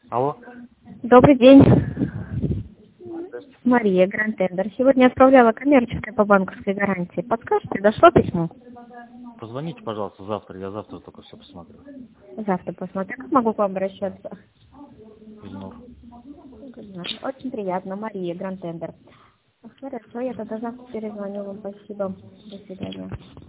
Алло. Добрый день. Мария, Гранд Тендер. Сегодня отправляла коммерческое по банковской гарантии. Подскажете, дошло письмо? Позвоните, пожалуйста, завтра. Я завтра только все посмотрю. Завтра посмотрю. Как могу к вам обращаться? Изнур. Очень приятно. Мария, Гранд Тендер. Хорошо, я тогда завтра перезвоню вам. Спасибо. До свидания.